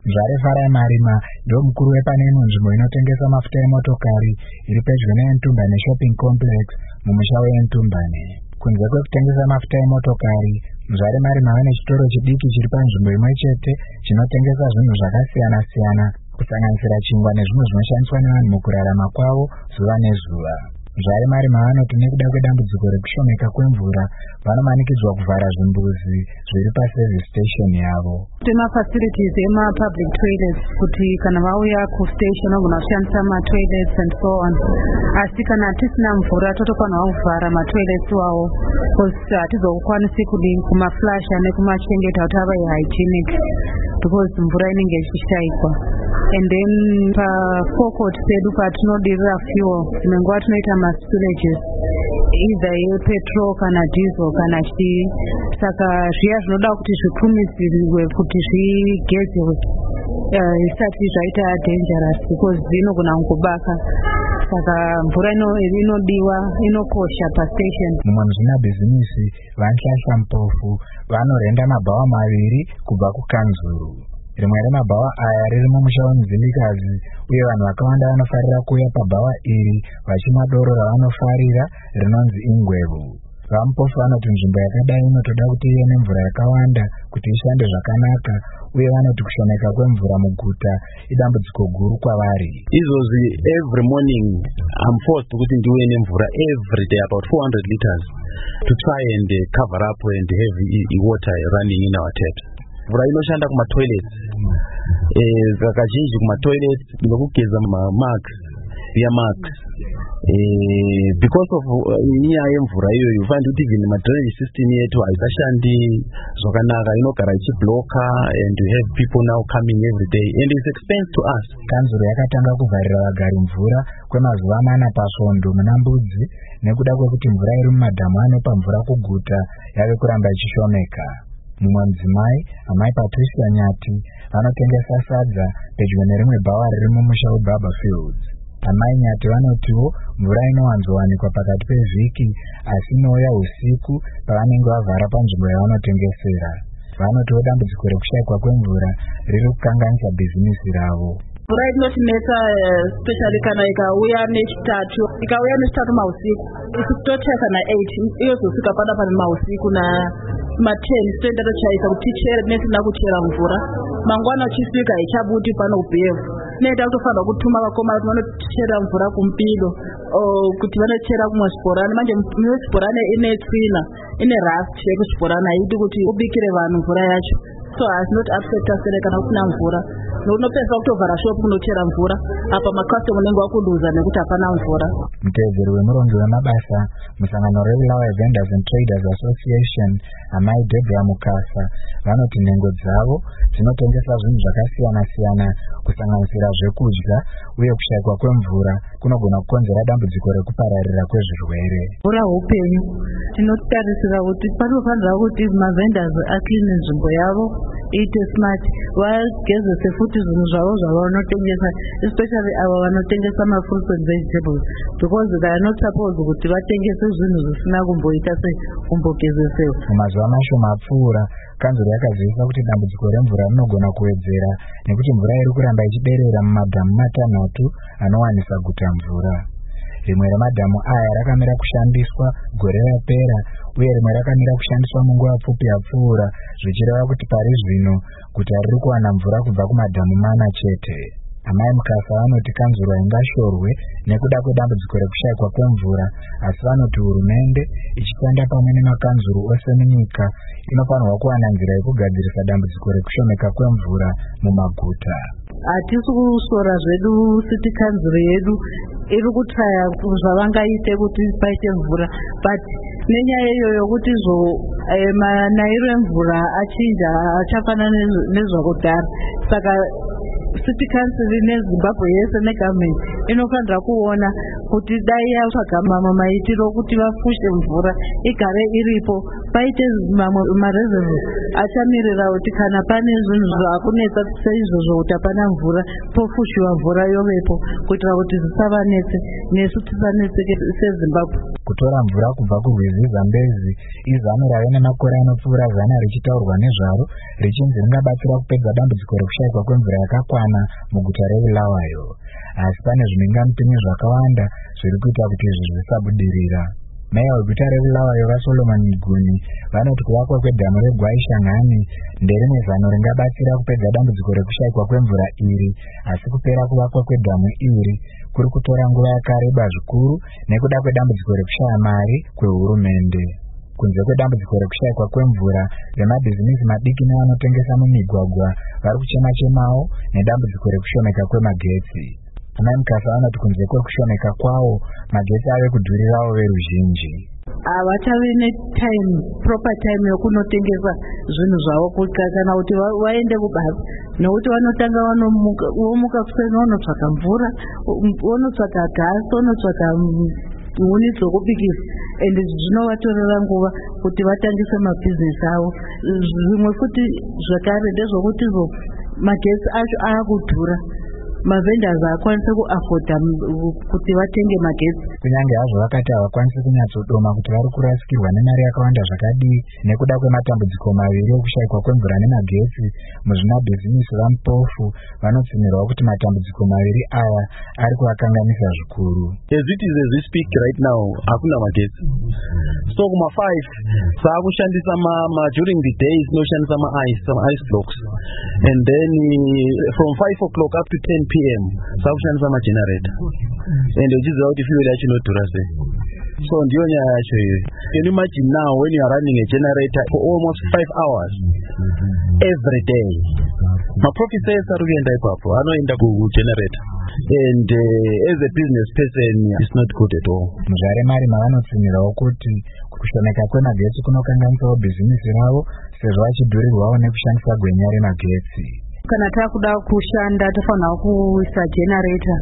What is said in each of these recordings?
Mzvare Farai Marima ndiwo mukuru wepane nzvimbo inotengesa mafuta emotokari iri pedyo neNtumbane Shopping Complex mumusha weNtumbane. Kunze kwekutengesa mafuta emotokari, Mzvare Marima ane chitoro chidiki chiri panzvimbo imwe chete chinotengesa zvinhu zvakasiyana-siyana kusanganisira chingwa nezvimwe zvinoshandiswa nevanhu mukurarama kwavo zuva nezuva. Mzvare Marima vanoti nekuda kwedambudziko rekushomeka kwemvura vanomanikidzwa kuvhara zvimbuzi zviri paservice station yavo. Tuna facilities ema-public toilets kuti kana vauya kustation vagona kushandisa ma-toilets and so on. Asi kana tisina mvura totofanirwa kuvhara ma-toilets wavo because hatizokwanisi kumaflasha nekumachengeta kuti ave hygienic because mvura inenge ichishaikwa. And then paforecourt pedu patinodirira fuel tinenge tinoita ma-spillages either yepetrol kana diesel kana chii. Saka zviya zvinoda kuti zvikumidziriwe kuti zvigezwe isati zvaita dangerous because dzinogona kungobaka. Saka mvura inodiwa inokosha pastation. Mumwe muzvinabhizinisi vanhlahla Mpofu vanorenda mabhawa maviri kubva kukanzuru. Rimwe remabhawa aya riri mumusha weMzilikazi uye vanhu vakawanda vanofarira kuuya pabhawa iri vachimwa doro ravanofarira rinonzi Ingwevu. VaMpofu vanoti nzvimbo yakadai inotoda kuti ive nemvura yakawanda kuti ishande zvakanaka uye vanoti kushomeka kwemvura muguta idambudziko guru kwavari. Izvozvi every morning I'm forced kuti ndiuye nemvura every day about 400 liters to try and cover up and have water running in our taps. Mvura inoshanda kuma-toilets. Kazhinji kuma-toilets nekugeza ma-marks ya-marks. Because of nyaya yemvura iyo you find kuti even ma-drainage system yetu haisashandi zvakanaka, inogara ichibloka and you have people now coming every day and it's expense to us. Kanzuru yakatanga kuvharira vagari mvura kwemazuva 4 paSvondo muna Mbudzi nekuda kwekuti mvura iri mumadhamu anopa mvura kuguta yave kuramba ichishomeka. Mumwe mudzimai, amai Patricia Nyati, vanotengesa sadza pedyo nerimwe bhawa riri mumusha weBaba Fields. Amai Nyati vanotiwo mvura inowanzowanikwa pakati pevhiki asi inouya usiku pavanenge vavhara panzvimbo yavanotengesera. Vanotiwo dambudziko rekushaikwa kwemvura riri kukanganisa bhizinisi ravo. Mvura inotinetsa especially kana ikauya nechitatu. Ikauya nechitatu mausiku. Isitocheka na8 iyozosvika pada mausiku na ma10 toenda tochaisa kuti tichere nesina kuchera mvura. Mangwana chisvika ichabuti pano kubhevu. Nenda kutofanirwa kutuma vakoma kuti vanochera mvura kumpido kuti vanochera kumwe sporani. Manje sporani ine tsvina, ine rust yekusporani haidi kuti ubikire vanhu mvura yacho. So has not upset us kana kusina mvura. Unopesa kutovhara shopu kunochera mvura apa makastoma unenge wakuduza nekuti hapana mvura. Mutevedzeri wemurongi wemabasa musangano reRelawe Vendors and Traders Association amai Deborah Mukasa vanoti nhengo dzavo dzinotengesa zvinhu zvakasiyana-siyana kusanganisira zvekudya uye kushaikwa kwemvura kunogona kukonzera dambudziko rekupararira kwezvirwere. Mvura upenyu. Tinotarisira kuti panofanira kuti mavendors akline nzvimbo yavo iite smart, vagezese futi zvinhu zvavo zvavanotengesa, especially ava vanotengesa fruits and vegetables, because they are not supposed kuti vatengese zvinhu zvisina kumboita sekumbogezesewa. Mumazuva mashoma apfuura, kanzuro yakazivisa kuti dambudziko remvura rinogona kuwedzera nekuti mvura iri kuramba ichiderera mumadhamu 6 anowanisa guta mvura. Rimwe remadhamu aya rakamira kushandiswa gore rapera uye rimwe rakamira kushandiswa munguva pfupi yapfuura, zvichireva kuti pari zvino guta riri kuwana mvura kubva kumadhamu 4 chete. Amai Mukasa vanoti kanzuro ingashorwe nekuda kwedambudziko rekushaikwa kwemvura, asi vanoti hurumende ichishanda pamwe nemakanzuro ose munyika inofanirwa kuwana nzira yekugadzirisa dambudziko rekushomeka kwemvura mumaguta. Hatisi kusora zvedu city council yedu iri kutraya zvavangaite kuti paite mvura, but nenyaya iyoyo kuti manayiro emvura achinja achafanana nezvakudhara. Saka city council neZimbabwe yese negovernment inofanira kuona kuti dai yatsvaga maitiro kuti vafushe mvura igare iripo paite mamwe mareserve achamirira kuti kana pane zvinhu zvakunetsa seizvozvo kuti hapana mvura pofushiwa mvura yovepo kuitira kuti zvisavanetse nesu tisanetseke seZimbabwe. Kutora mvura kubva kurwizi Zambezi izano rave nemakore anopfuura 100 richitaurwa nezvaro richinzi ringabatsira kupedza dambudziko rekushayikwa kwemvura yakakwana muguta reBulawayo. Asi pane zvimhingamupinyi zvakawanda zviri kuita kuti izvi zvisabudirira. Meya weguta reBulawayo vaSolomon Miguni vanoti kuvakwa kwedhamu reGwaishangani nderimwe zano ringabatsira kupedza dambudziko rekushayikwa kwemvura iri, asi kupera kuvakwa kwedhamu iri kuri kutora nguva yakareba zvikuru nekuda kwedambudziko rekushaya mari kwehurumende. Kunze kwedambudziko rekushayikwa kwemvura, vemabhizinisi madiki nevanotengesa mumigwagwa vari kuchema-chemawo nedambudziko rekushomeka kwemagetsi. Ana Mukasa anoti kunze kwekushomeka kwawo, magetsi ave kudhurirawo veruzhinji. Havachave netime, proper time yokunotengesa zvinhu zvavo kana kuti vaende kubasa, nokuti vanotanga vomuka kuseni vonotsvaka mvura, vonotsvaka gasi, vonotsvaka huni dzokubikisa, ende zvinovatorera nguva kuti vatangise mabhizinesi avo. Zvimwe futi zvakare ndezvokuti magetsi acho akudhura, mavendors haakwanisi kuafoda kuti vatenge magetsi. Kunyange hazvo vakati havakwanisi kunyatsodoma kuti vari kurasikirwa nemari yakawanda zvakadii nekuda kwematambudziko maviri okushayikwa kwemvura nemagetsi, muzvimabhizinisi vamupofu vanotsimirwa kuti matambudziko maviri aya ari kuvakanganisa zvikuru. As it is as we speak right now, hakuna magetsi. So kuma 5 saakushandisa during the day sinoshandisa some ice blocks, and then from 5 o'clock up to 10 p.m. saakushandisa generator, and uchiziva kuti fuel yacho inodhura sei. So ndiyo nyaya yacho iyo. Can you imagine now when you are running a generator for almost 5 hours every day? Maprofessors ari kuenda ipapo, anoenda kugenerator, and as a business person it's not good at all. Muzvare mari mavanotsimirawo kuti kushomeka kwemagetsi kunokanganisawo bhizinesi ravo sezvo vachidhurirwawo nekushandisa gwenya remagetsi. Kana takuda kushanda tofanira kuisa generator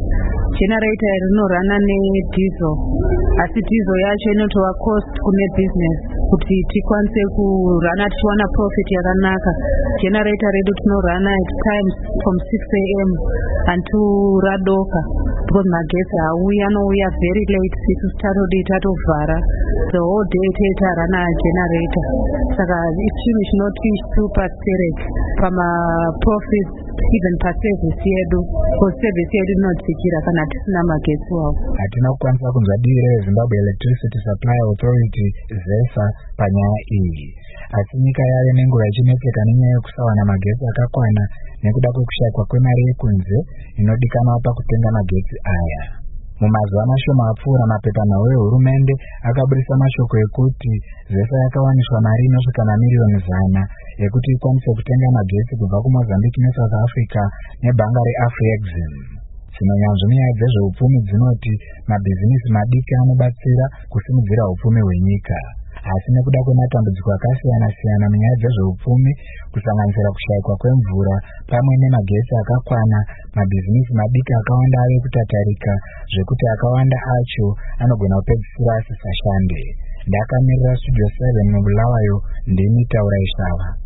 rinorana nediesel, asi diesel yacho inotova cost kune business kuti tikwanise kurana tichiwana profit yakanaka. Generator redu tinorana at times from 6 a.m. until radoka, because magetsi hauya, anouya very late, isusu tatovhara the whole day teitarana generator. Saka chinhu chinoti super sterek pama profits even paservice yedu, because service yedu inotsikira kana tisina magetsi wavo. Hatina kukwanisa kunzwa dii reZimbabwe Electricity Supply Authority ZESA panyaya iyi, asi nyika yave nenguva ichinetseka nenyaya yekusawana magetsi akakwana nekuda kwekushayikwa kwemari yekunze inodikanwa pakutenga magetsi aya. Mumazuva mashoma apfuura, mapepanhau ehurumende akaburisa mashoko ekuti ZESA yakawaniswa mari inosvika namiriyoni 100 yekuti ikwanise kutenga magetsi kubva kuMozambique neSouth Africa nebhanga reAfrexim. Dzinonyanzvi munyaya dzezveupfumi dzinoti mabhizinisi madiki anobatsira kusimudzira upfumi hwenyika. Asi nekuda kwematambudziko akasiyana-siyana munyaya dzezveupfumi, kusanganisira kushayikwa kwemvura pamwe nemagetsi akakwana, mabhizinisi madiki akawanda ave kutatarika zvekuti akawanda acho anogona kupedzisira asisashande. Ndakamirira Studio 7 muBulawayo, ndini Taura Ishava.